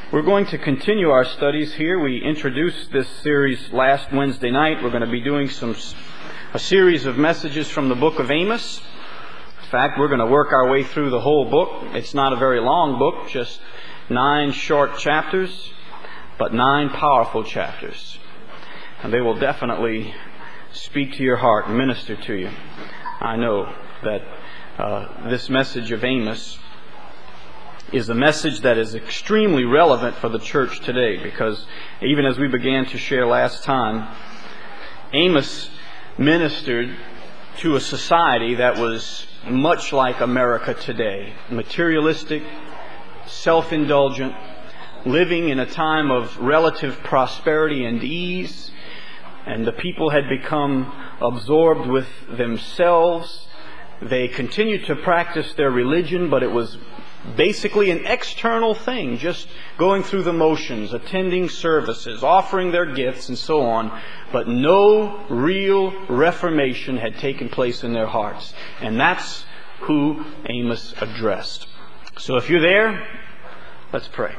We're going to continue our studies here. We introduced this series last Wednesday night. We're going to be doing a series of messages from the book of Amos. In fact, we're going to work our way through the whole book. It's not a very long book, just 9 short chapters, but 9 powerful chapters. And they will definitely speak to your heart and minister to you. I know that this message of Amos is a message that is extremely relevant for the church today, because even as we began to share last time, Amos ministered to a society that was much like America today, materialistic, self-indulgent, living in a time of relative prosperity and ease, and the people had become absorbed with themselves. They continued to practice their religion, but it was basically an external thing, just going through the motions, attending services, offering their gifts, and so on. But no real reformation had taken place in their hearts. And that's who Amos addressed. So if you're there, let's pray.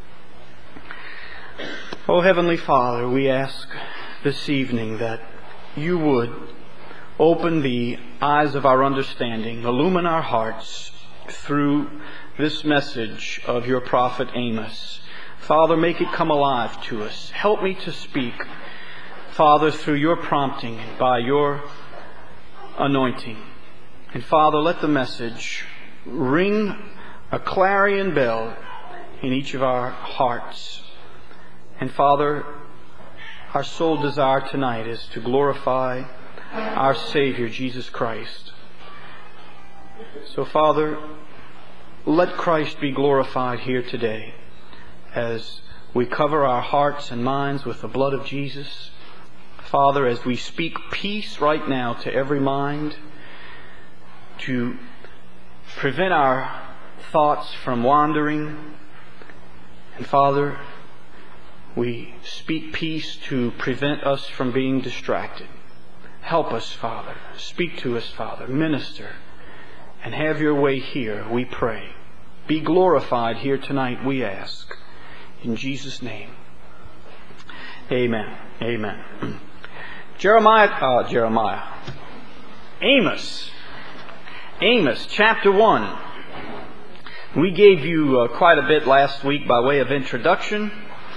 Oh, Heavenly Father, we ask this evening that you would open the eyes of our understanding, illumine our hearts through this message of your prophet Amos. Father, make it come alive to us. Help me to speak, Father, through your prompting and by your anointing. And Father, let the message ring a clarion bell in each of our hearts. And Father, our sole desire tonight is to glorify our Savior, Jesus Christ. So Father, let Christ be glorified here today as we cover our hearts and minds with the blood of Jesus. Father, as we speak peace right now to every mind, to prevent our thoughts from wandering. And Father, we speak peace to prevent us from being distracted. Help us, Father. Speak to us, Father. Minister. And have your way here, we pray. Be glorified here tonight, we ask. In Jesus' name. Amen. Amen. Amos, chapter 1. We gave you quite a bit last week by way of introduction.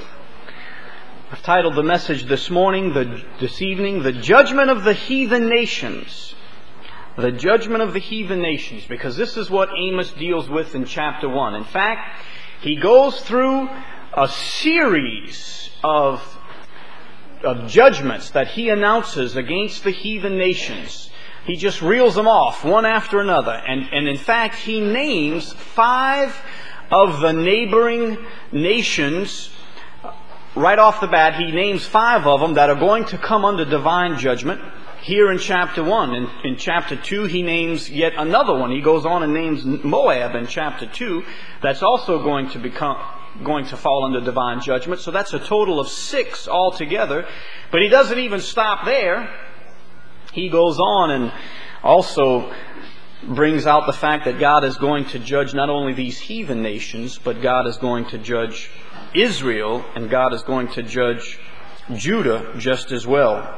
I've titled the message this evening, The Judgment of the Heathen Nations. The judgment of the heathen nations, because this is what Amos deals with in chapter 1. In fact, he goes through a series of judgments that he announces against the heathen nations. He just reels them off one after another. And in fact, he names 5 of the neighboring nations. Right off the bat, he names 5 of them that are going to come under divine judgment. Here in chapter 1. In chapter 2, he names yet another one. He goes on and names Moab in chapter 2. That's also going to fall under divine judgment. So that's a total of 6 altogether. But he doesn't even stop there. He goes on and also brings out the fact that God is going to judge not only these heathen nations, but God is going to judge Israel, and God is going to judge Judah just as well.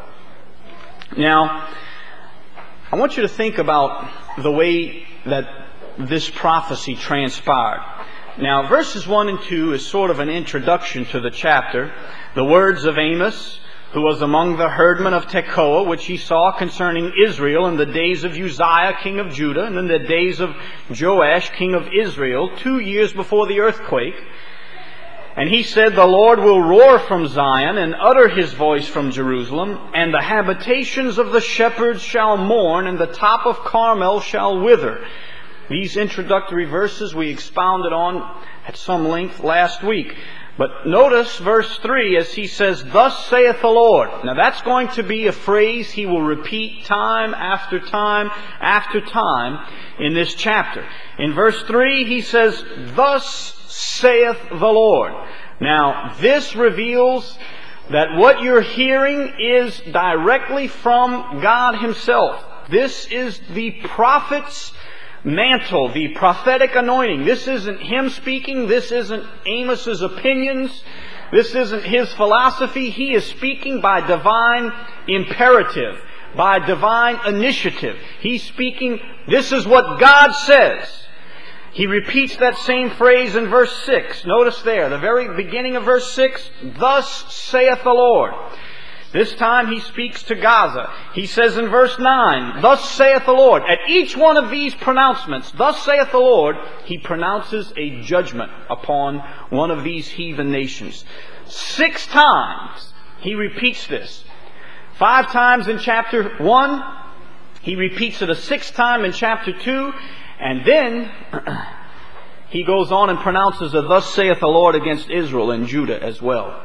Now, I want you to think about the way that this prophecy transpired. Now, verses 1 and 2 is sort of an introduction to the chapter. The words of Amos, who was among the herdmen of Tekoa, which he saw concerning Israel in the days of Uzziah, king of Judah, and in the days of Joash, king of Israel, 2 years before the earthquake. And he said, The Lord will roar from Zion and utter his voice from Jerusalem, and the habitations of the shepherds shall mourn, and the top of Carmel shall wither. These introductory verses we expounded on at some length last week. But notice verse 3 as he says, Thus saith the Lord. Now that's going to be a phrase he will repeat time after time after time in this chapter. In verse 3 he says, Thus saith the Lord. Now, this reveals that what you're hearing is directly from God Himself. This is the prophet's mantle, the prophetic anointing. This isn't him speaking. This isn't Amos's opinions. This isn't his philosophy. He is speaking by divine imperative, by divine initiative. He's speaking, this is what God says. He repeats that same phrase in verse 6. Notice there, the very beginning of verse 6, thus saith the Lord. This time he speaks to Gaza. He says in verse 9, thus saith the Lord. At each one of these pronouncements, thus saith the Lord, he pronounces a judgment upon one of these heathen nations. 6 times he repeats this. 5 times in chapter 1. He repeats it a 6th time in chapter 2. And then he goes on and pronounces a thus saith the Lord against Israel and Judah as well.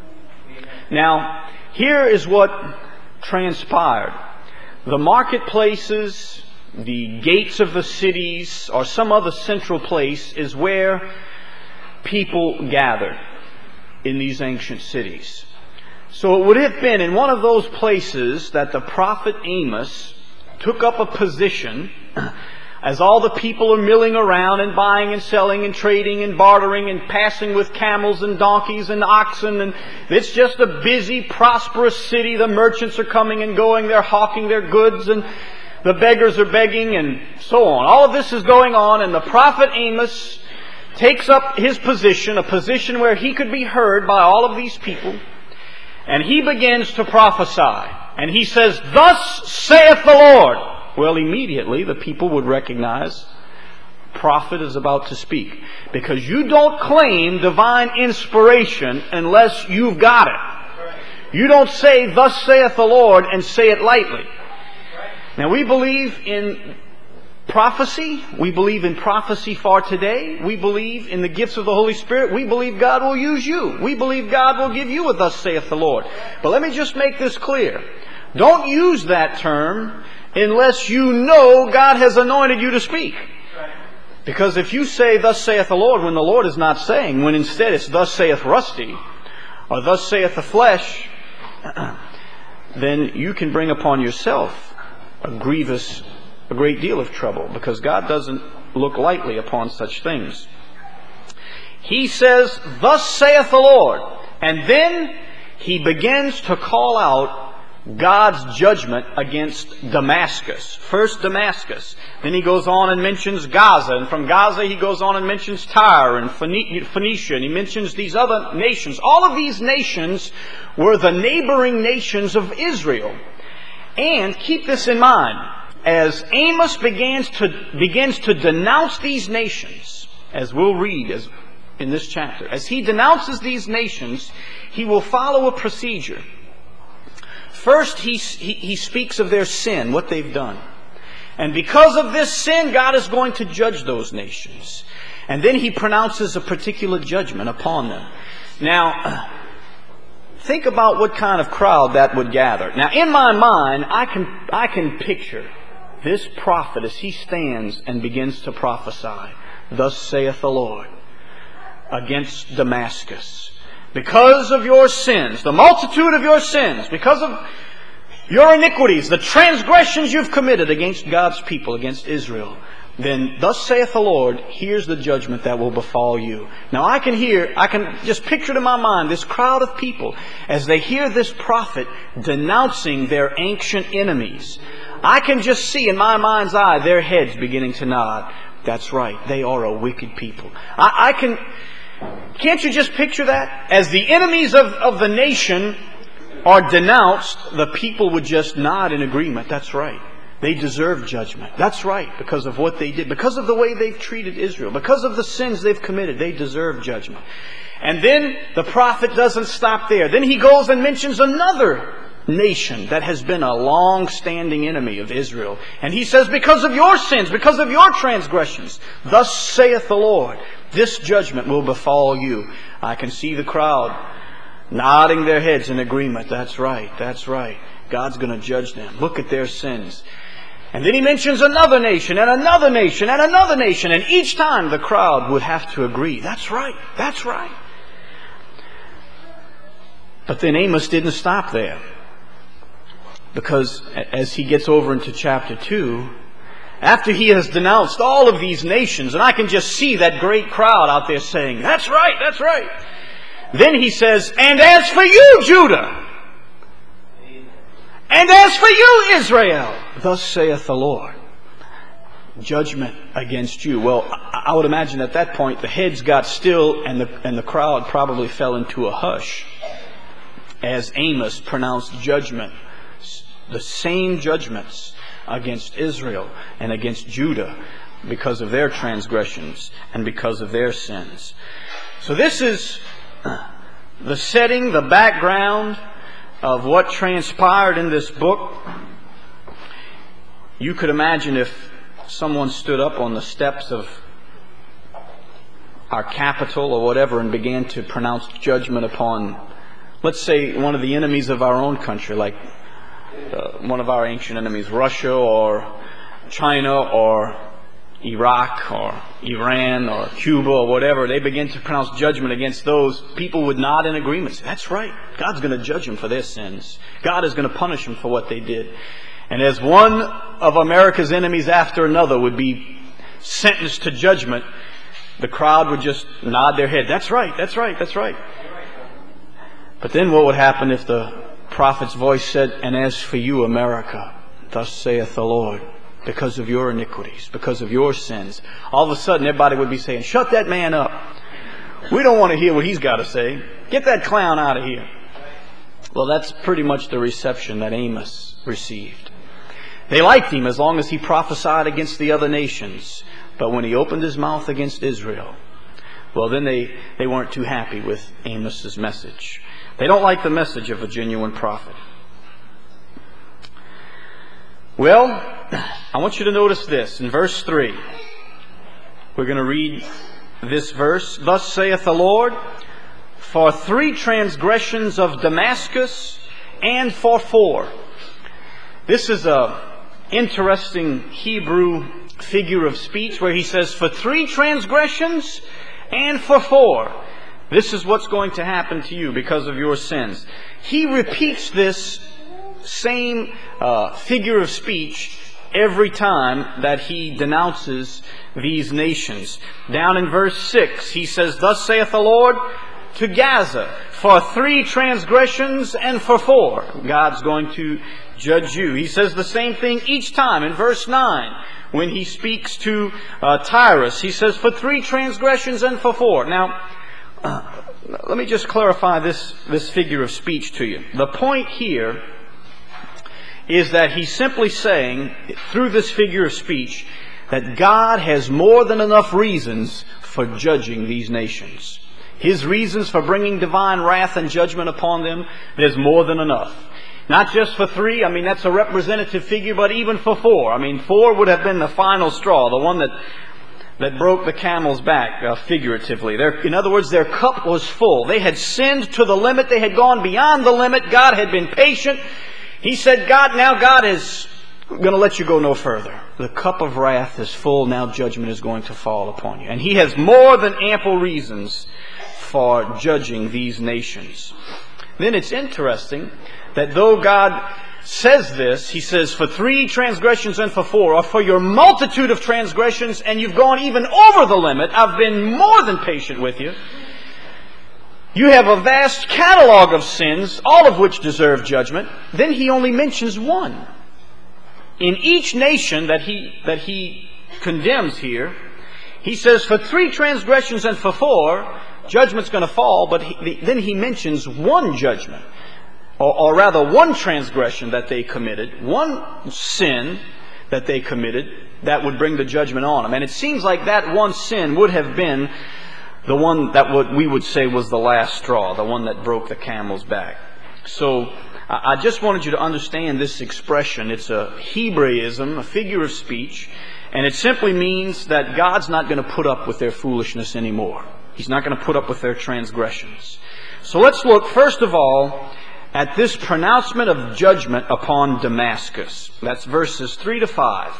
Now, here is what transpired. The marketplaces, the gates of the cities, or some other central place is where people gathered in these ancient cities. So it would have been in one of those places that the prophet Amos took up a position as all the people are milling around and buying and selling and trading and bartering and passing with camels and donkeys and oxen. And it's just a busy, prosperous city. The merchants are coming and going. They're hawking their goods and the beggars are begging and so on. All of this is going on, and the prophet Amos takes up his position, a position where he could be heard by all of these people. And he begins to prophesy. And he says, thus saith the Lord. Well, immediately the people would recognize prophet is about to speak. Because you don't claim divine inspiration unless you've got it. You don't say, thus saith the Lord, and say it lightly. Now, we believe in prophecy. We believe in prophecy for today. We believe in the gifts of the Holy Spirit. We believe God will use you. We believe God will give you a thus saith the Lord. But let me just make this clear. Don't use that term unless you know God has anointed you to speak. Because if you say, thus saith the Lord, when the Lord is not saying, when instead it's thus saith Rusty, or thus saith the flesh, then you can bring upon yourself a great deal of trouble, because God doesn't look lightly upon such things. He says, thus saith the Lord. And then he begins to call out God's judgment against Damascus. First Damascus. Then he goes on and mentions Gaza. And from Gaza he goes on and mentions Tyre and Phoenicia. And he mentions these other nations. All of these nations were the neighboring nations of Israel. And keep this in mind. As Amos begins to denounce these nations, as we'll read in this chapter, as he denounces these nations, he will follow a procedure. First, he speaks of their sin, what they've done. And because of this sin, God is going to judge those nations. And then he pronounces a particular judgment upon them. Now, think about what kind of crowd that would gather. Now, in my mind, I can picture this prophet as he stands and begins to prophesy, thus saith the Lord, against Damascus. Because of your sins, the multitude of your sins, because of your iniquities, the transgressions you've committed against God's people, against Israel, then thus saith the Lord, here's the judgment that will befall you. Now I can just picture it in my mind, this crowd of people, as they hear this prophet denouncing their ancient enemies. I can just see in my mind's eye their heads beginning to nod. That's right, they are a wicked people. Can't you just picture that? As the enemies of the nation are denounced, the people would just nod in agreement. That's right. They deserve judgment. That's right, because of what they did. Because of the way they've treated Israel. Because of the sins they've committed. They deserve judgment. And then the prophet doesn't stop there. Then he goes and mentions another nation that has been a long-standing enemy of Israel. And he says, because of your sins, because of your transgressions, thus saith the Lord, this judgment will befall you. I can see the crowd nodding their heads in agreement. That's right, that's right. God's going to judge them. Look at their sins. And then he mentions another nation and another nation and another nation. And each time the crowd would have to agree. That's right, that's right. But then Amos didn't stop there. Because as he gets over into chapter 2, after he has denounced all of these nations, and I can just see that great crowd out there saying, "That's right, that's right." Then he says, "And as for you, Judah, and as for you, Israel, thus saith the Lord." Judgment against you. Well, I would imagine at that point the heads got still and the crowd probably fell into a hush as Amos pronounced judgment, the same judgments against Israel and against Judah because of their transgressions and because of their sins. So this is the setting, the background of what transpired in this book. You could imagine if someone stood up on the steps of our capital or whatever and began to pronounce judgment upon, let's say, one of the enemies of our own country, like one of our ancient enemies, Russia or China or Iraq or Iran or Cuba or whatever. They begin to pronounce judgment against those. People would nod in agreement. Say, "That's right. God's going to judge them for their sins. God is going to punish them for what they did." And as one of America's enemies after another would be sentenced to judgment, the crowd would just nod their head. "That's right, that's right, that's right." But then what would happen if the prophet's voice said, "And as for you, America, thus saith the Lord, because of your iniquities, because of your sins." All of a sudden everybody would be saying, "Shut that man up. We don't want to hear what he's got to say. Get that clown out of here." Well, that's pretty much the reception that Amos received. They liked him as long as he prophesied against the other nations. But when he opened his mouth against Israel, well, then they weren't too happy with Amos's message. They don't like the message of a genuine prophet. Well, I want you to notice this. In verse 3, we're going to read this verse. "Thus saith the Lord, for 3 transgressions of Damascus, and for 4. This is a interesting Hebrew figure of speech where he says, "For 3 transgressions and for 4. This is what's going to happen to you because of your sins." He repeats this same figure of speech every time that he denounces these nations. Down in verse 6, he says, "Thus saith the Lord to Gaza, for 3 transgressions and for 4. God's going to judge you. He says the same thing each time. In verse 9, when he speaks to Tyrus, he says, "For 3 transgressions and for 4. Now, let me just clarify this figure of speech to you. The point here is that he's simply saying, through this figure of speech, that God has more than enough reasons for judging these nations. His reasons for bringing divine wrath and judgment upon them, there's more than enough. Not just for 3, I mean, that's a representative figure, but even for 4. I mean, 4 would have been the final straw, the one that broke the camel's back, figuratively. In other words, their cup was full. They had sinned to the limit. They had gone beyond the limit. God had been patient. He said, God is going to let you go no further. The cup of wrath is full. Now judgment is going to fall upon you. And He has more than ample reasons for judging these nations. Then it's interesting that though God says this, He says, for 3 transgressions and for 4, or for your multitude of transgressions, and you've gone even over the limit, I've been more than patient with you. You have a vast catalog of sins, all of which deserve judgment. Then He only mentions one. In each nation that he condemns here, He says, for 3 transgressions and for 4, judgment's going to fall, but then He mentions one judgment. Or rather, one transgression that they committed, one sin that they committed that would bring the judgment on them. And it seems like that one sin would have been the one that what we would say was the last straw, the one that broke the camel's back. So I just wanted you to understand this expression. It's a Hebraism, a figure of speech, and it simply means that God's not going to put up with their foolishness anymore. He's not going to put up with their transgressions. So let's look, first of all, at this pronouncement of judgment upon Damascus. That's verses 3 to 5.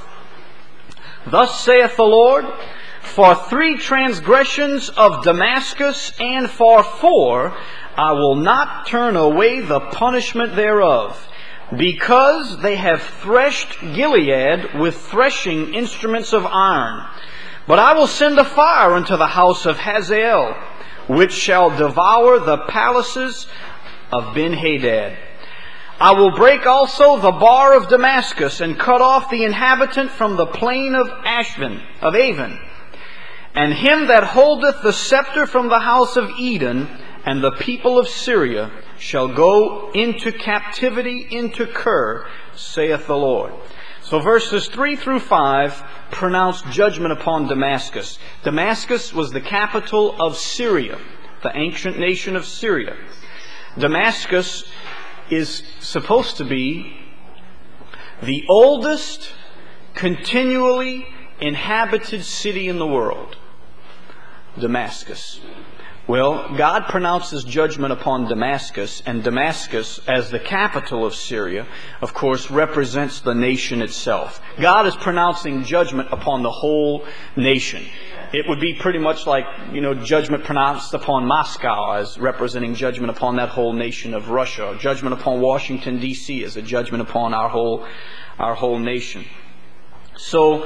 Thus saith the Lord, for 3 transgressions of Damascus and for 4, I will not turn away the punishment thereof, because they have threshed Gilead with threshing instruments of iron. But I will send a fire unto the house of Hazael, which shall devour the palaces of Ben-Hadad. I will break also the bar of Damascus, and cut off the inhabitant from the plain of Aven. And him that holdeth the scepter from the house of Eden, and the people of Syria shall go into captivity into Kir, saith the Lord. So verses 3 through 5 pronounce judgment upon Damascus. Damascus was the capital of Syria, the ancient nation of Syria. Damascus is supposed to be the oldest continually inhabited city in the world. Damascus. Well, God pronounces judgment upon Damascus, and Damascus, as the capital of Syria, of course, represents the nation itself. God is pronouncing judgment upon the whole nation. It would be pretty much like, judgment pronounced upon Moscow as representing judgment upon that whole nation of Russia, or judgment upon Washington, D.C. as a judgment upon our whole nation. So,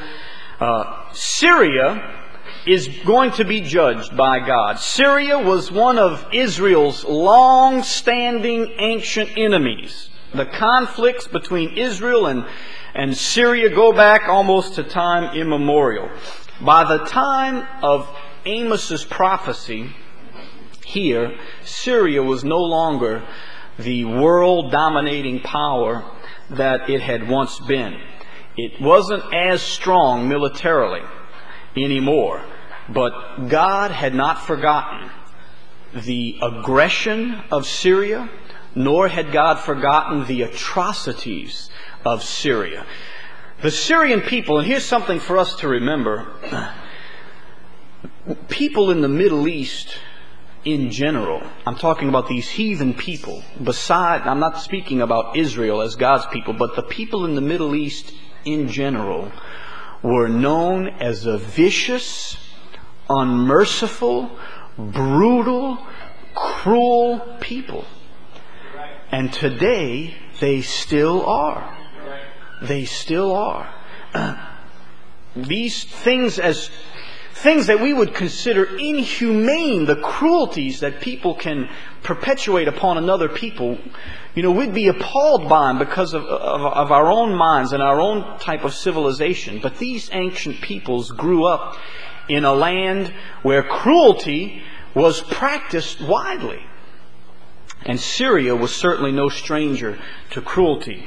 Syria is going to be judged by God. Syria was one of Israel's long-standing ancient enemies. The conflicts between Israel and Syria go back almost to time immemorial. By the time of Amos's prophecy here, Syria was no longer the world-dominating power that it had once been. It wasn't as strong militarily anymore. But God had not forgotten the aggression of Syria, nor had God forgotten the atrocities of Syria. The Syrian people, and here's something for us to remember, people in the Middle East in general, I'm talking about these heathen people, I'm not speaking about Israel as God's people, but the people in the Middle East in general were known as a vicious, unmerciful, brutal, cruel people. And today, they still are. They still are. These things that we would consider inhumane, the cruelties that people can perpetuate upon another people, we'd be appalled by them because of our own minds and our own type of civilization. But these ancient peoples grew up in a land where cruelty was practiced widely. And Syria was certainly no stranger to cruelty.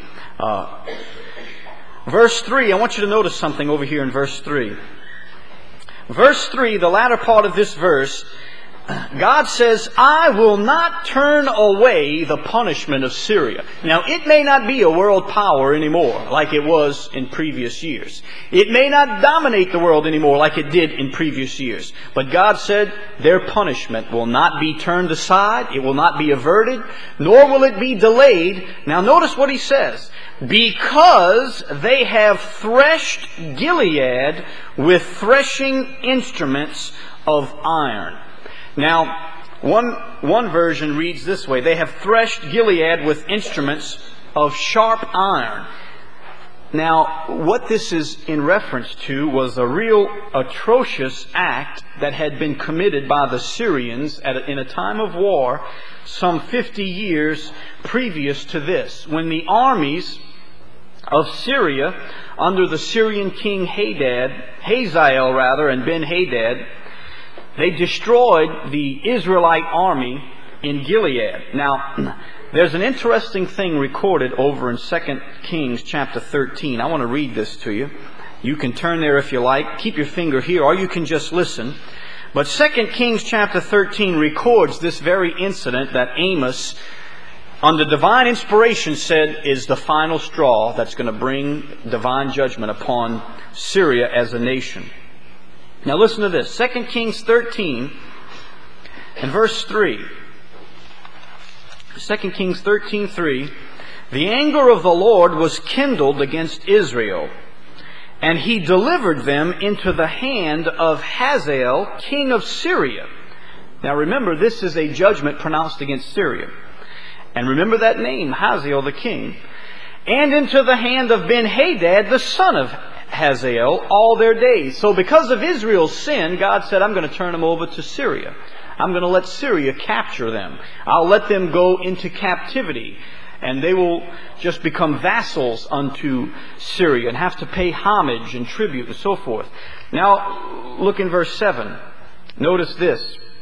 Verse 3, I want you to notice something over here in verse 3. Verse 3, the latter part of this verse, God says, I will not turn away the punishment of Syria. Now, it may not be a world power anymore like it was in previous years. It may not dominate the world anymore like it did in previous years. But God said their punishment will not be turned aside. It will not be averted, nor will it be delayed. Now, notice what He says. Because they have threshed Gilead with threshing instruments of iron. Now, one version reads this way. They have threshed Gilead with instruments of sharp iron. Now, what this is in reference to was a real atrocious act that had been committed by the Syrians in a time of war some 50 years previous to this, when the armies of Syria, under the Syrian king Hazael and Ben-Hadad, they destroyed the Israelite army in Gilead. Now, there's an interesting thing recorded over in 2 Kings chapter 13. I want to read this to you. You can turn there if you like. Keep your finger here, or you can just listen. But 2 Kings chapter 13 records this very incident that Amos, under divine inspiration, said is the final straw that's going to bring divine judgment upon Syria as a nation. Now listen to this. 2 Kings 13 and verse 3. 2 Kings 13:3. The anger of the Lord was kindled against Israel, and He delivered them into the hand of Hazael, king of Syria. Now remember, this is a judgment pronounced against Syria. And remember that name, Hazael the king. and into the hand of Ben-Hadad, the son of Hazael, all their days. So because of Israel's sin, God said, I'm going to turn them over to Syria. I'm going to let Syria capture them. I'll let them go into captivity. And they will just become vassals unto Syria and have to pay homage and tribute and so forth. Now, look in verse 7. Notice this.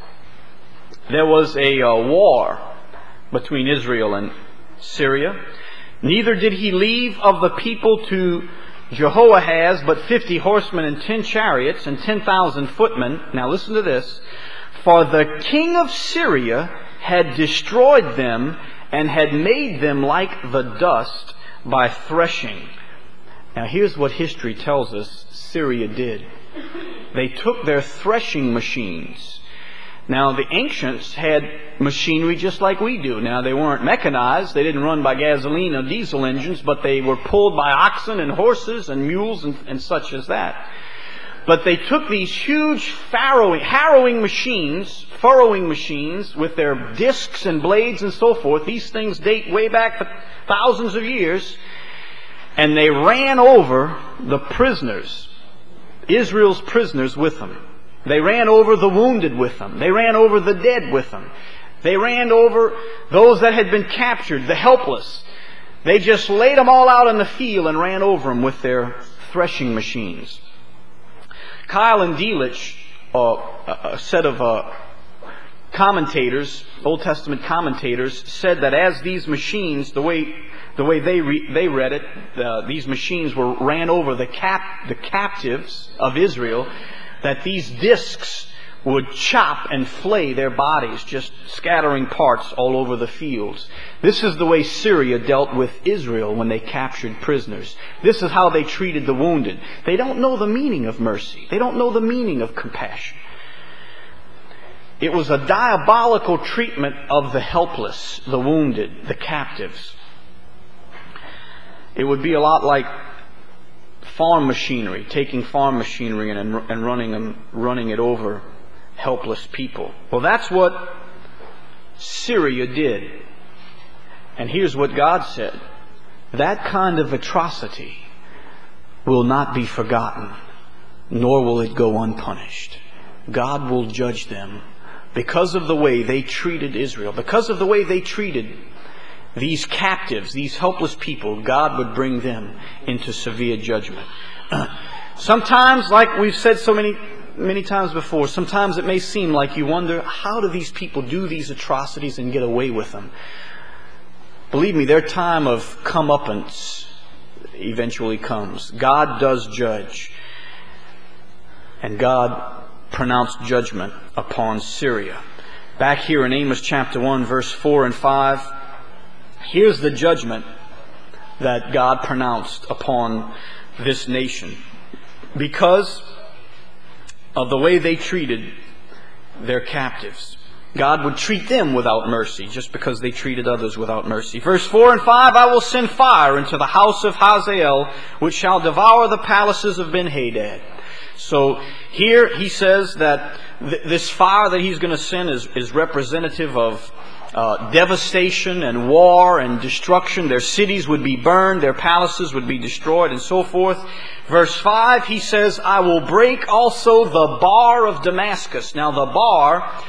There was a war between Israel and Syria. Neither did he leave of the people to Jehoahaz but 50 horsemen and 10 chariots and 10,000 footmen. Now listen to this. For the king of Syria had destroyed them and had made them like the dust by threshing. Now here's what history tells us Syria did. They took their threshing machines. Now the ancients had machinery just like we do. Now they weren't mechanized. They didn't run by gasoline or diesel engines, but they were pulled by oxen and horses and mules and such as that. But they took these huge harrowing machines, furrowing machines with their discs and blades and so forth. These things date way back for thousands of years. And they ran over the prisoners, Israel's prisoners with them. They ran over the wounded with them. They ran over the dead with them. They ran over those that had been captured, the helpless. They just laid them all out in the field and ran over them with their threshing machines. Keil and Delitzsch, a set of commentators, Old Testament commentators, said that as these machines, the way they read it, these machines ran over the captives of Israel, that these discs would chop and flay their bodies, just scattering parts all over the fields. This is the way Syria dealt with Israel when they captured prisoners. This is how they treated the wounded. They don't know the meaning of mercy. They don't know the meaning of compassion. It was a diabolical treatment of the helpless, the wounded, the captives. It would be a lot like farm machinery, taking farm machinery and running it over helpless people. Well, that's what Syria did. And here's what God said. That kind of atrocity will not be forgotten, nor will it go unpunished. God will judge them because of the way they treated Israel, because of the way they treated these captives, these helpless people. God would bring them into severe judgment. Sometimes, like we've said so many times before, sometimes it may seem like you wonder, how do these people do these atrocities and get away with them? Believe me, their time of comeuppance eventually comes. God does judge. And God pronounced judgment upon Syria. Back here in Amos chapter 1, verse 4 and 5, here's the judgment that God pronounced upon this nation. Because of the way they treated their captives, God would treat them without mercy just because they treated others without mercy. Verse 4 and 5, I will send fire into the house of Hazael, which shall devour the palaces of Ben-Hadad. So here he says that this fire that he's going to send is representative of devastation and war and destruction. Their cities would be burned, their palaces would be destroyed, and so forth. Verse 5, he says, I will break also the bar of Damascus. Now the bar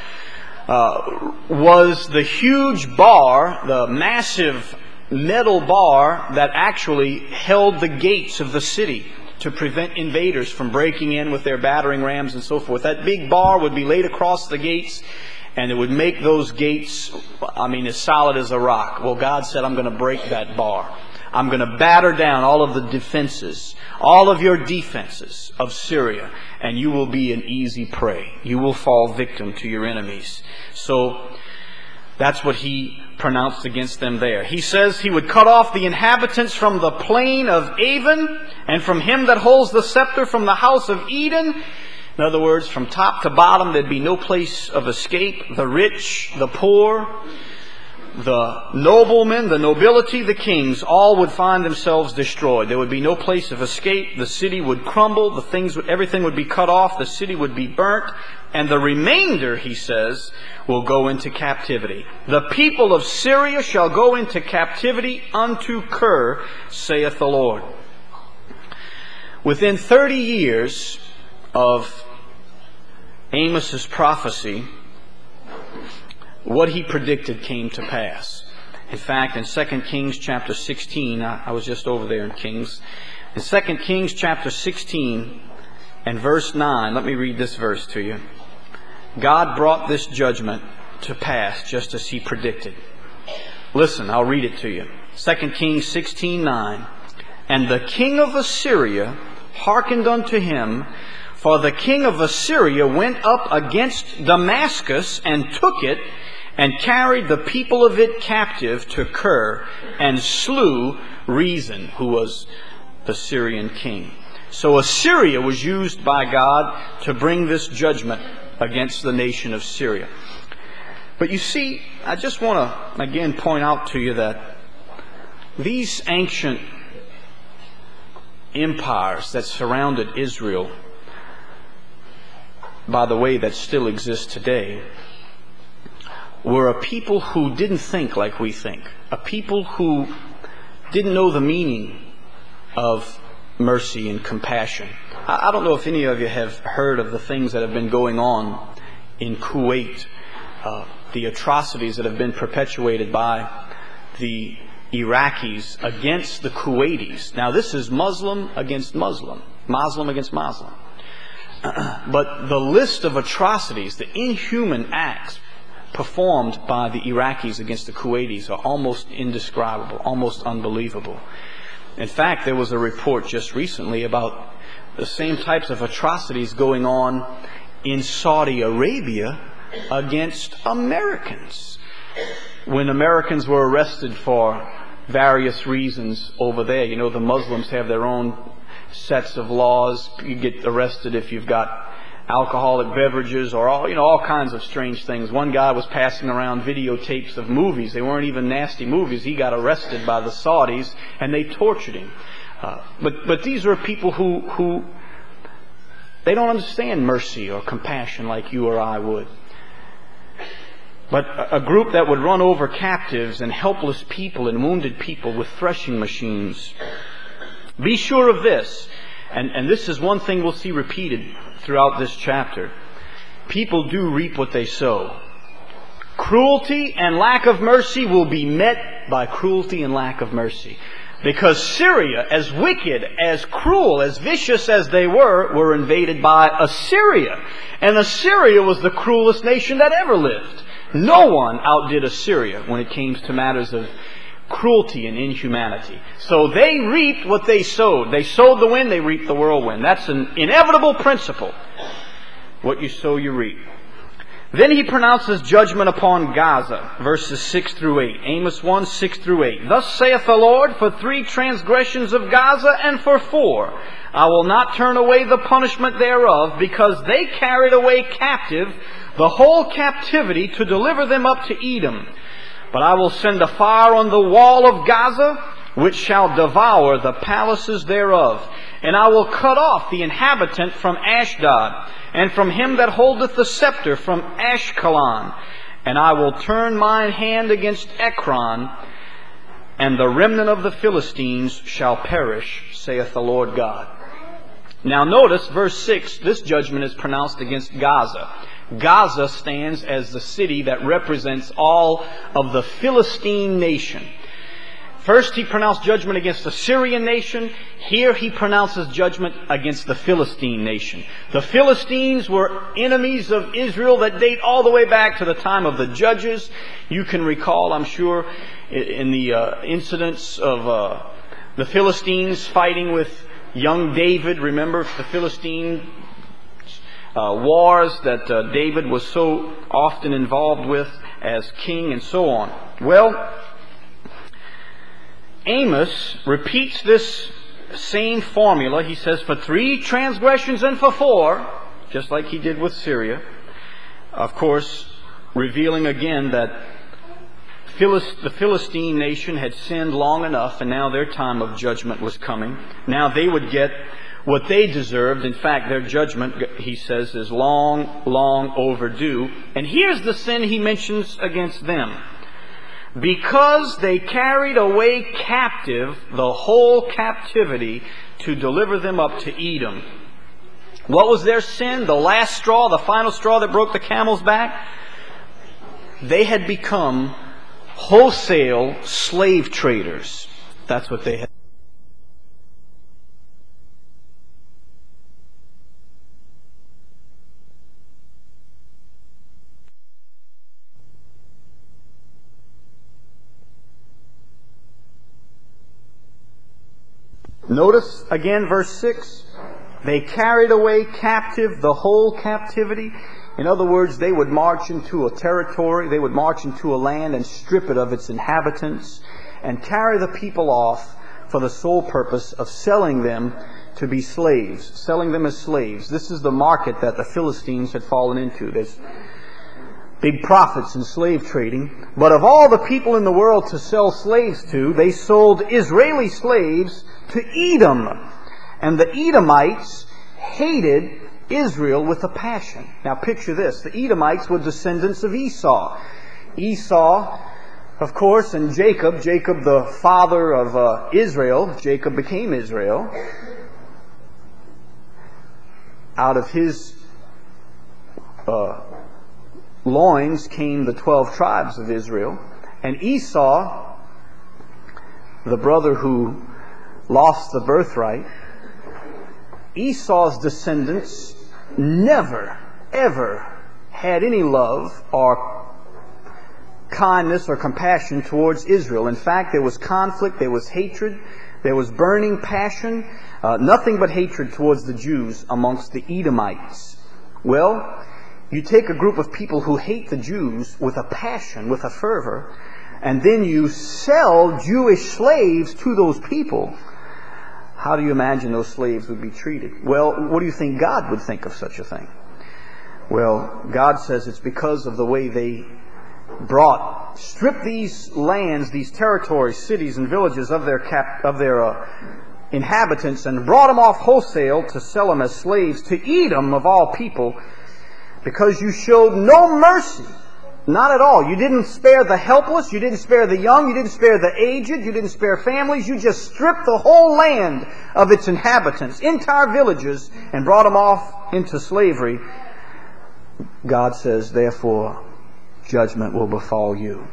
was the huge bar, the massive metal bar that actually held the gates of the city to prevent invaders from breaking in with their battering rams and so forth. That big bar would be laid across the gates, and it would make those gates, as solid as a rock. Well, God said, I'm going to break that bar. I'm going to batter down all of the defenses, all of your defenses of Syria, and you will be an easy prey. You will fall victim to your enemies. So that's what he pronounced against them there. He says he would cut off the inhabitants from the plain of Avon, and from him that holds the scepter from the house of Eden. In other words, from top to bottom, there'd be no place of escape. The rich, the poor, the noblemen, the nobility, the kings, all would find themselves destroyed. There would be no place of escape. The city would crumble. Everything would be cut off. The city would be burnt. And the remainder, he says, will go into captivity. The people of Syria shall go into captivity unto Kir, saith the Lord. Within 30 years of Amos's prophecy, what he predicted came to pass. In fact, in 2 Kings chapter 16, I was just over there in Kings. In 2 Kings chapter 16 and verse 9, let me read this verse to you. God brought this judgment to pass just as he predicted. Listen, I'll read it to you. 2 Kings 16:9. And the king of Assyria hearkened unto him, for the king of Assyria went up against Damascus and took it, and carried the people of it captive to Kir, and slew Rezin, who was the Syrian king. So Assyria was used by God to bring this judgment against the nation of Syria. But you see, I just want to again point out to you that these ancient empires that surrounded Israel, by the way, that still exist today, were a people who didn't think like we think. A people who didn't know the meaning of mercy and compassion. I don't know if any of you have heard of the things that have been going on in Kuwait, the atrocities that have been perpetuated by the Iraqis against the Kuwaitis. Now this is Muslim against Muslim, Muslim against Muslim. But the list of atrocities, the inhuman acts performed by the Iraqis against the Kuwaitis are almost indescribable, almost unbelievable. In fact, there was a report just recently about the same types of atrocities going on in Saudi Arabia against Americans. When Americans were arrested for various reasons over there, you know, the Muslims have their own sets of laws. You get arrested if you've got alcoholic beverages or all kinds of strange things. One guy was passing around videotapes of movies. They weren't even nasty movies. He got arrested by the Saudis and they tortured him. But these are people who they don't understand mercy or compassion like you or I would. But a group that would run over captives and helpless people and wounded people with threshing machines. Be sure of this, and this is one thing we'll see repeated throughout this chapter. People do reap what they sow. Cruelty and lack of mercy will be met by cruelty and lack of mercy. Because Syria, as wicked, as cruel, as vicious as they were invaded by Assyria. And Assyria was the cruelest nation that ever lived. No one outdid Assyria when it came to matters of cruelty and inhumanity. So they reaped what they sowed. They sowed the wind, they reaped the whirlwind. That's an inevitable principle. What you sow, you reap. Then he pronounces judgment upon Gaza, verses 6 through 8. Amos 1, 6 through 8. Thus saith the Lord, for 3 transgressions of Gaza, and for 4, I will not turn away the punishment thereof, because they carried away captive the whole captivity to deliver them up to Edom. But I will send a fire on the wall of Gaza, which shall devour the palaces thereof. And I will cut off the inhabitant from Ashdod, and from him that holdeth the scepter from Ashkelon. And I will turn mine hand against Ekron, and the remnant of the Philistines shall perish, saith the Lord God. Now notice, verse 6, this judgment is pronounced against Gaza. Gaza stands as the city that represents all of the Philistine nation. First he pronounced judgment against the Syrian nation. Here he pronounces judgment against the Philistine nation. The Philistines were enemies of Israel that date all the way back to the time of the Judges. You can recall, I'm sure, in the incidents of the Philistines fighting with young David. Remember the Philistine wars that David was so often involved with as king and so on. Well, Amos repeats this same formula. He says, for 3 transgressions and for 4, just like he did with Syria. Of course, revealing again that The Philistine nation had sinned long enough, and now their time of judgment was coming. Now they would get what they deserved. In fact, their judgment, he says, is long, long overdue. And here's the sin he mentions against them. Because they carried away captive the whole captivity to deliver them up to Edom. What was their sin? The last straw, the final straw that broke the camel's back? They had become wholesale slave traders. That's what they had. Notice again verse 6. They carried away captive the whole captivity. In other words, they would march into a territory, they would march into a land and strip it of its inhabitants and carry the people off for the sole purpose of selling them to be slaves, selling them as slaves. This is the market that the Philistines had fallen into. There's big profits in slave trading. But of all the people in the world to sell slaves to, they sold Israeli slaves to Edom. And the Edomites hated Israel with a passion. Now picture this. The Edomites were descendants of Esau. Esau, of course, and Jacob the father of Israel. Jacob became Israel. Out of his loins came the 12 tribes of Israel. And Esau, the brother who lost the birthright, Esau's descendants never, ever had any love or kindness or compassion towards Israel. In fact, there was conflict, there was hatred, there was burning passion, nothing but hatred towards the Jews amongst the Edomites. Well, you take a group of people who hate the Jews with a passion, with a fervor, and then you sell Jewish slaves to those people. How do you imagine those slaves would be treated? Well, what do you think God would think of such a thing? Well, God says it's because of the way they stripped these lands, these territories, cities and villages of their inhabitants and brought them off wholesale to sell them as slaves to Edom of all people, because you showed no mercy. Not at all. You didn't spare the helpless, you didn't spare the young, you didn't spare the aged, you didn't spare families. You just stripped the whole land of its inhabitants, entire villages, and brought them off into slavery. God says, therefore, judgment will befall you.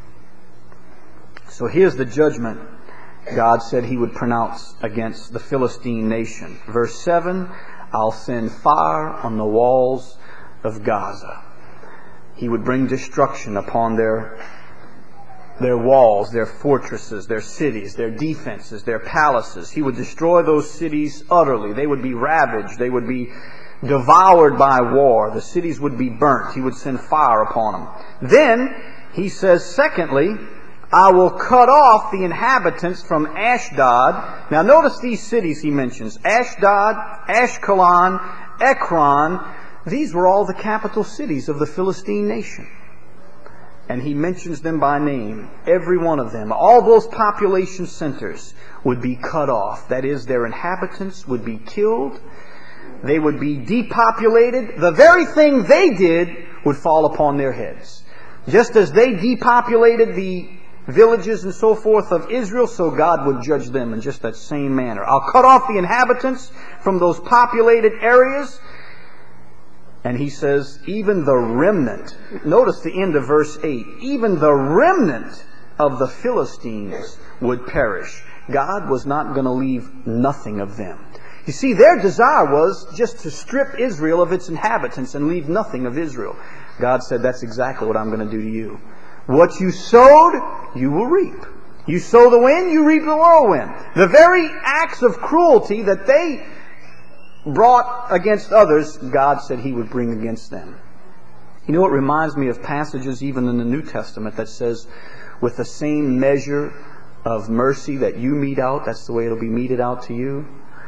So here's the judgment God said He would pronounce against the Philistine nation. Verse 7, I'll send fire on the walls of Gaza. He would bring destruction upon their walls, their fortresses, their cities, their defenses, their palaces. He would destroy those cities utterly. They would be ravaged. They would be devoured by war. The cities would be burnt. He would send fire upon them. Then, he says, secondly, I will cut off the inhabitants from Ashdod. Now notice these cities he mentions. Ashdod, Ashkelon, Ekron. These were all the capital cities of the Philistine nation. And he mentions them by name. Every one of them. All those population centers would be cut off. That is, their inhabitants would be killed. They would be depopulated. The very thing they did would fall upon their heads. Just as they depopulated the villages and so forth of Israel, so God would judge them in just that same manner. I'll cut off the inhabitants from those populated areas. And he says, even the remnant, notice the end of verse 8, even the remnant of the Philistines would perish. God was not going to leave nothing of them. You see, their desire was just to strip Israel of its inhabitants and leave nothing of Israel. God said, that's exactly what I'm going to do to you. What you sowed, you will reap. You sow the wind, you reap the whirlwind. The very acts of cruelty that they brought against others, God said He would bring against them. You know, it reminds me of passages even in the New Testament that says, with the same measure of mercy that you mete out, that's the way it'll be meted out to you.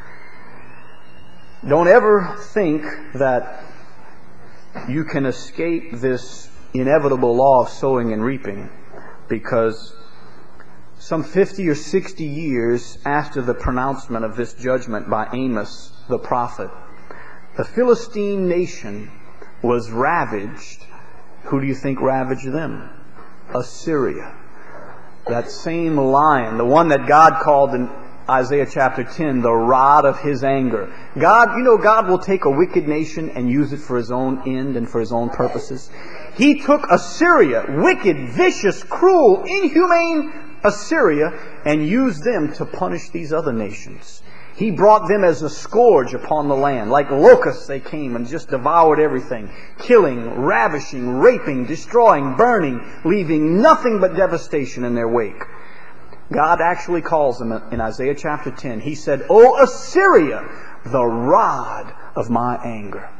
Don't ever think that you can escape this inevitable law of sowing and reaping because some 50 or 60 years after the pronouncement of this judgment by Amos the prophet, the Philistine nation was ravaged. Who do you think ravaged them? Assyria. That same lion, the one that God called in Isaiah chapter 10, the rod of His anger. God will take a wicked nation and use it for His own end and for His own purposes. He took Assyria, wicked, vicious, cruel, inhumane Assyria, and used them to punish these other nations. He brought them as a scourge upon the land. Like locusts they came and just devoured everything. Killing, ravishing, raping, destroying, burning, leaving nothing but devastation in their wake. God actually calls them in Isaiah chapter 10. He said, "O Assyria, the rod of my anger."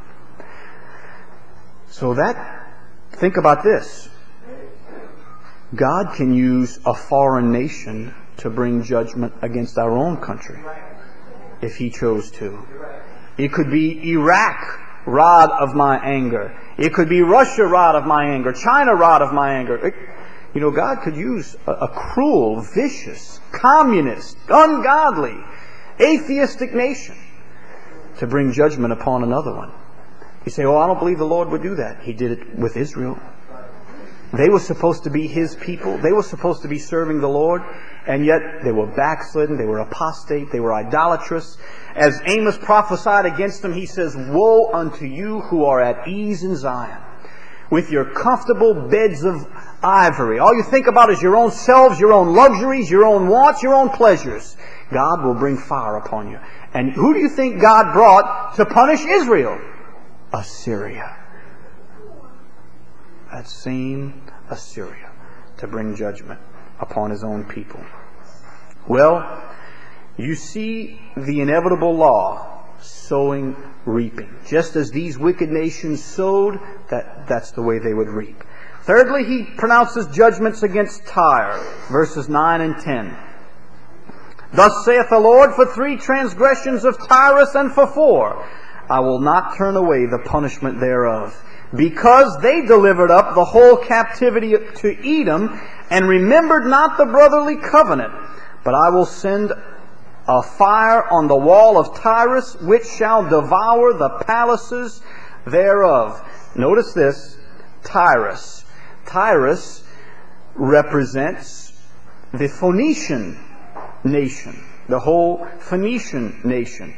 So think about this. God can use a foreign nation to bring judgment against our own country, if He chose to. It could be Iraq, rod of my anger. It could be Russia, rod of my anger. China, rod of my anger. God could use a cruel, vicious, communist, ungodly, atheistic nation to bring judgment upon another one. You say, I don't believe the Lord would do that. He did it with Israel. They were supposed to be His people. They were supposed to be serving the Lord. And yet they were backslidden. They were apostate. They were idolatrous. As Amos prophesied against them, he says, "Woe unto you who are at ease in Zion, with your comfortable beds of ivory." All you think about is your own selves, your own luxuries, your own wants, your own pleasures. God will bring fire upon you. And who do you think God brought to punish Israel? Assyria. That same Assyria to bring judgment upon His own people. Well, you see the inevitable law, sowing, reaping. Just as these wicked nations sowed, that's the way they would reap. Thirdly, He pronounces judgments against Tyre, verses 9 and 10. "Thus saith the Lord, for 3 transgressions of Tyrus, and for 4, I will not turn away the punishment thereof. Because they delivered up the whole captivity to Edom, and remembered not the brotherly covenant. But I will send a fire on the wall of Tyrus, which shall devour the palaces thereof." Notice this, Tyrus. Tyrus represents the Phoenician nation, the whole Phoenician nation.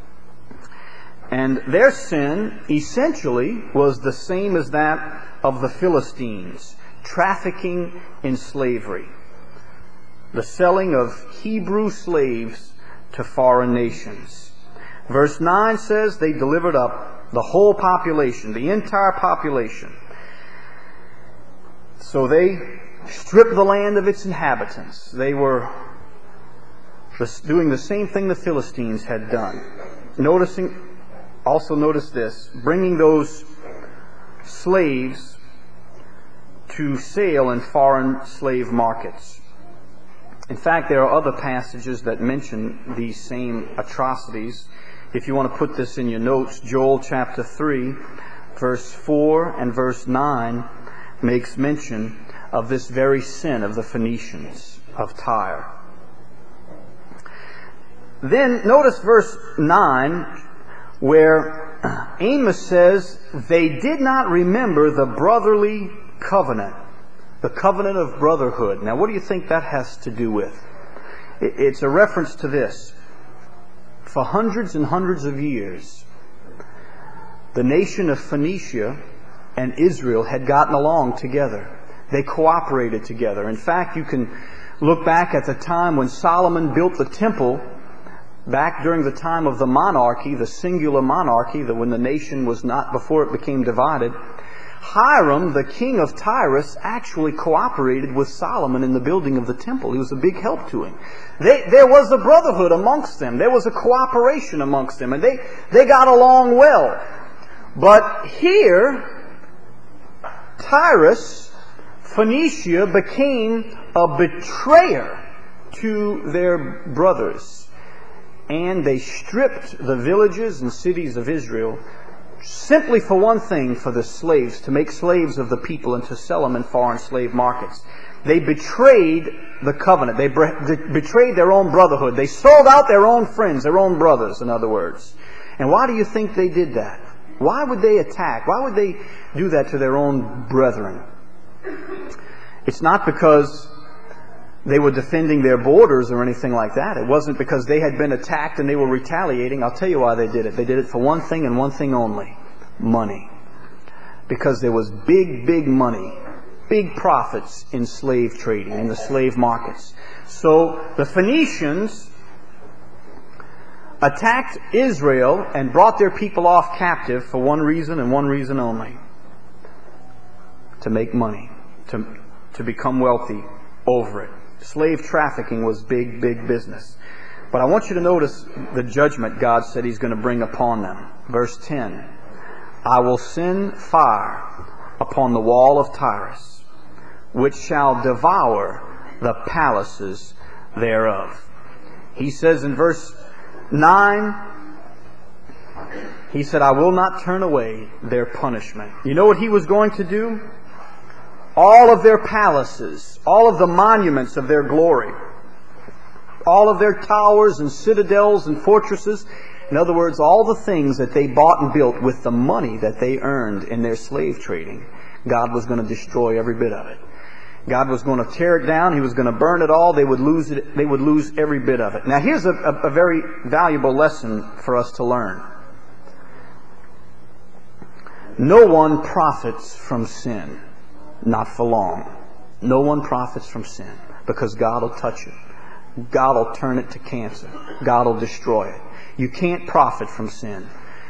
And their sin essentially was the same as that of the Philistines, trafficking in slavery, the selling of Hebrew slaves to foreign nations. Verse 9 says they delivered up the whole population, the entire population. So they stripped the land of its inhabitants. They were doing the same thing the Philistines had done. Also notice this, bringing those slaves to sale in foreign slave markets. In fact, there are other passages that mention these same atrocities. If you want to put this in your notes, Joel chapter 3, verse 4 and verse 9 makes mention of this very sin of the Phoenicians of Tyre. Then notice verse 9, where Amos says, "They did not remember the brotherly covenant," the covenant of brotherhood. Now, what do you think that has to do with? It's a reference to this. For hundreds and hundreds of years, the nation of Phoenicia and Israel had gotten along together. They cooperated together. In fact, you can look back at the time when Solomon built the temple, back during the time of the monarchy, the singular monarchy, when the nation was not, before it became divided. Hiram, the king of Tyrus, actually cooperated with Solomon in the building of the temple. He was a big help to him. There was a brotherhood amongst them. There was a cooperation amongst them, and they got along well. But here, Tyrus, Phoenicia, became a betrayer to their brothers. And they stripped the villages and cities of Israel, simply for one thing, for the slaves, to make slaves of the people and to sell them in foreign slave markets. They betrayed the covenant. They betrayed their own brotherhood. They sold out their own friends, their own brothers, in other words. And why do you think they did that? Why would they attack? Why would they do that to their own brethren? It's not because they were defending their borders or anything like that. It wasn't because they had been attacked and they were retaliating. I'll tell you why they did it. They did it for one thing and one thing only: money. Because there was big money, big profits in slave trading, in the slave markets. So the Phoenicians attacked Israel and brought their people off captive for one reason and one reason only: to make money, to become wealthy over it. Slave trafficking was big business. But I want you to notice the judgment God said He's going to bring upon them. Verse 10, I will send fire upon the wall of Tyrus, which shall devour the palaces thereof. He says in verse 9, He said, I will not turn away their punishment. You know what He was going to do? All of their palaces, all of the monuments of their glory, all of their towers and citadels and fortresses, in other words, all the things that they bought and built with the money that they earned in their slave trading, God was going to destroy every bit of it. God was going to tear it down. He was going to burn it all. They would lose it. They would lose every bit of it. Now here's a very valuable lesson for us to learn. No one profits from sin. Not for long. No one profits from sin, because God will touch it. God will turn it to cancer. God will destroy it. You can't profit from sin.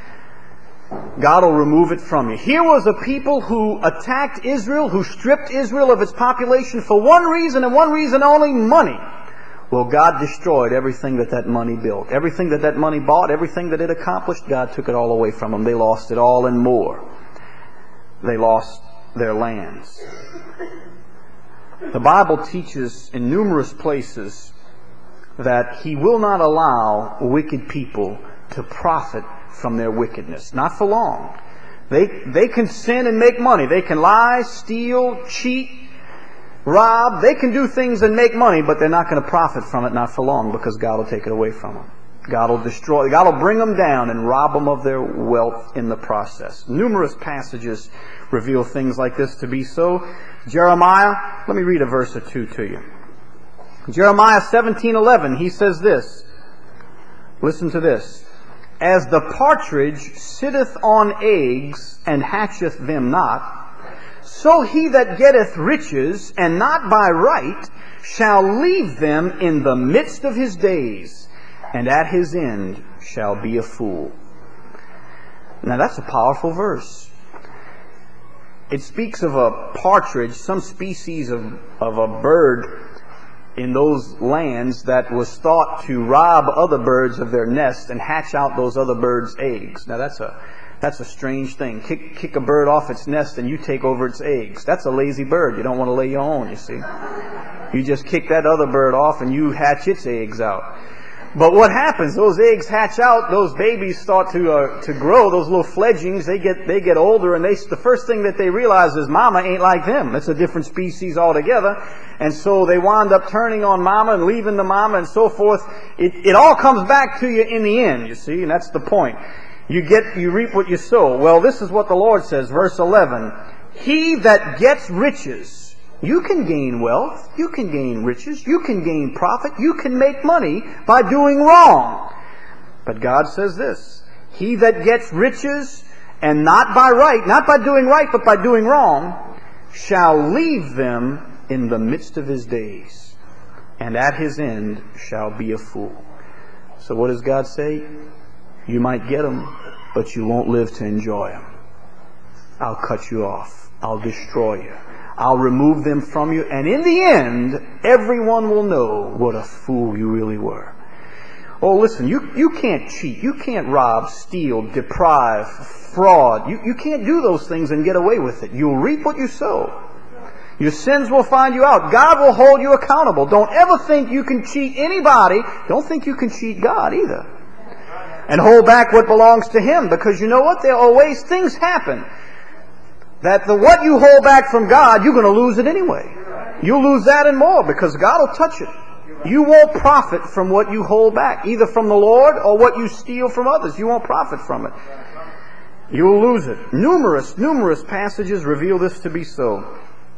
God will remove it from you. Here was a people who attacked Israel, who stripped Israel of its population for one reason and one reason only: money. Well, God destroyed everything that money built. Everything that money bought, everything that it accomplished, God took it all away from them. They lost it all and more. They lost their lands. The Bible teaches in numerous places that He will not allow wicked people to profit from their wickedness. Not for long. They can sin and make money. They can lie, steal, cheat, rob. They can do things and make money, but they're not going to profit from it, not for long, because God will take it away from them. God will destroy. God will bring them down and rob them of their wealth in the process. Numerous passages reveal things like this to be so. Jeremiah, let me read a verse or two to you. Jeremiah 17:11, he says this. Listen to this. As the partridge sitteth on eggs and hatcheth them not, so he that getteth riches, and not by right, shall leave them in the midst of his days, and at his end shall be a fool. Now that's a powerful verse. It speaks of a partridge, some species of a bird in those lands that was thought to rob other birds of their nest and hatch out those other birds' eggs. Now that's a strange thing. Kick a bird off its nest and you take over its eggs. That's a lazy bird. You don't want to lay your own, you see. You just kick that other bird off and you hatch its eggs out. But what happens? Those eggs hatch out. Those babies start to grow. Those little fledglings, they get older, and the first thing that they realize is Mama ain't like them. It's a different species altogether, and so they wind up turning on Mama and leaving the Mama and so forth. It all comes back to you in the end, you see, and that's the point. You reap what you sow. Well, this is what the Lord says, verse 11: He that gets riches. You can gain wealth, you can gain riches, you can gain profit, you can make money by doing wrong. But God says this: he that gets riches, and not by right, not by doing right, but by doing wrong, shall leave them in the midst of his days, and at his end shall be a fool. So what does God say? You might get them, but you won't live to enjoy them. I'll cut you off. I'll destroy you. I'll remove them from you, and in the end, everyone will know what a fool you really were. Oh, listen, you can't cheat. You can't rob, steal, deprive, fraud. You can't do those things and get away with it. You'll reap what you sow. Your sins will find you out. God will hold you accountable. Don't ever think you can cheat anybody. Don't think you can cheat God either. and hold back what belongs to Him. Because you know what? There are ways things happen that what you hold back from God, you're going to lose it anyway. You'll lose that and more because God will touch it. You won't profit from what you hold back, either from the Lord or what you steal from others. You won't profit from it. You'll lose it. Numerous passages reveal this to be so.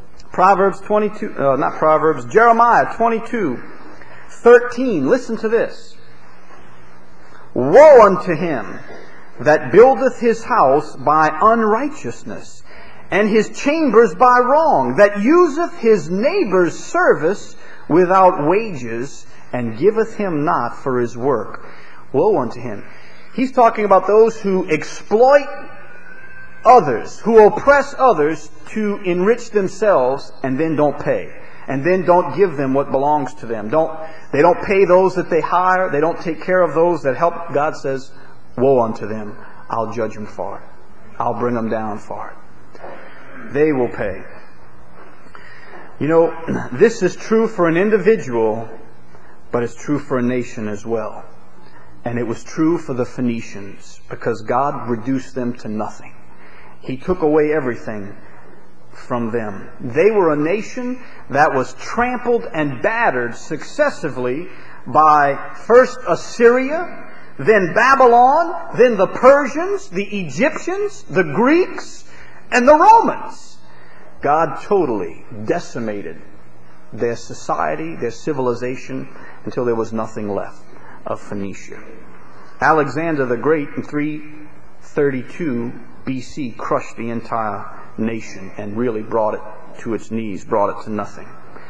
Jeremiah 22:13. Listen to this. Woe unto him that buildeth his house by unrighteousness, and his chambers by wrong, that useth his neighbor's service without wages, and giveth him not for his work. Woe unto him. He's talking about those who exploit others, who oppress others to enrich themselves and then don't pay. And then don't give them what belongs to them. They don't pay those that they hire. They don't take care of those that help. God says, woe unto them. I'll judge them for it. I'll bring them down for it. They will pay. You know, this is true for an individual, but it's true for a nation as well. And it was true for the Phoenicians, because God reduced them to nothing. He took away everything from them. They were a nation that was trampled and battered successively by first Assyria, then Babylon, then the Persians, the Egyptians, the Greeks, and the Romans. God totally decimated their society, their civilization, until there was nothing left of Phoenicia. Alexander the Great in 332 BC crushed the entire nation and really brought it to its knees, brought it to nothing.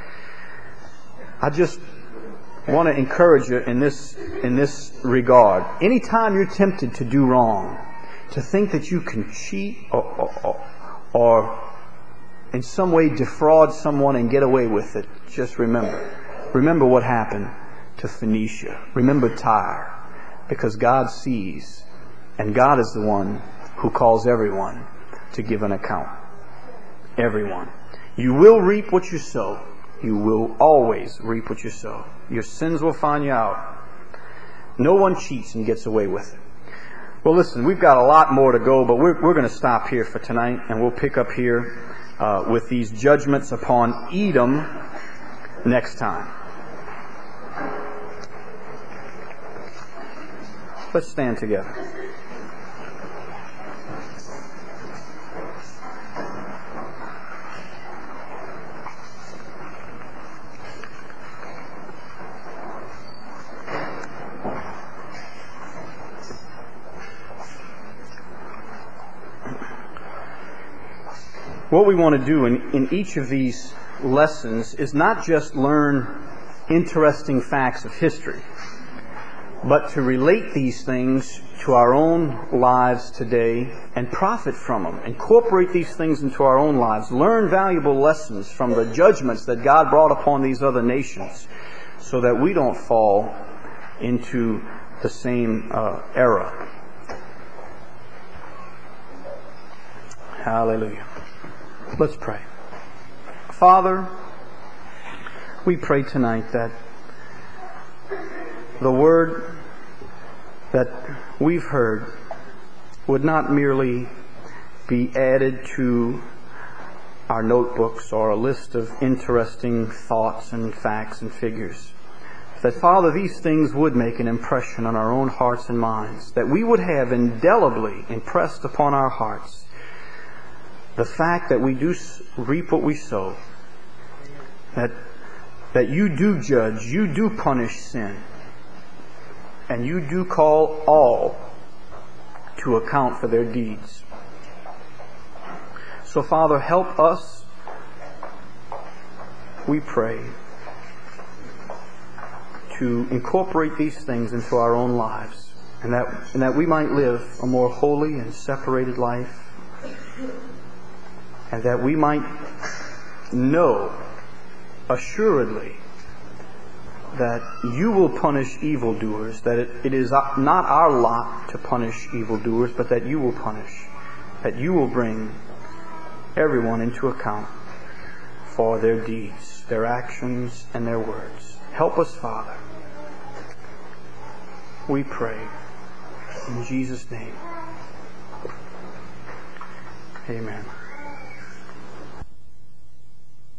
I just want to encourage you in this regard. Anytime you're tempted to do wrong, to think that you can cheat or in some way defraud someone and get away with it, just remember what happened to Phoenicia. Remember Tyre. Because God sees, and God is the one who calls everyone to give an account. Everyone. You will reap what you sow. You will always reap what you sow. Your sins will find you out. No one cheats and gets away with it. Well, listen, we've got a lot more to go, but we're going to stop here for tonight, and we'll pick up here with these judgments upon Edom next time. Let's stand together. What we want to do in each of these lessons is not just learn interesting facts of history, but to relate these things to our own lives today and profit from them. Incorporate these things into our own lives. Learn valuable lessons from the judgments that God brought upon these other nations so that we don't fall into the same error. Hallelujah. Let's pray. Father, we pray tonight that the Word that we've heard would not merely be added to our notebooks or a list of interesting thoughts and facts and figures. That, Father, these things would make an impression on our own hearts and minds. That we would have indelibly impressed upon our hearts the fact that we do reap what we sow. That you do judge, you do punish sin. And you do call all to account for their deeds. So, Father, help us, we pray, to incorporate these things into our own lives, and that we might live a more holy and separated life, and that we might know assuredly that you will punish evildoers, that it is not our lot to punish evildoers, but that you will punish, that you will bring everyone into account for their deeds, their actions, and their words. Help us, Father. We pray In Jesus' name. Amen.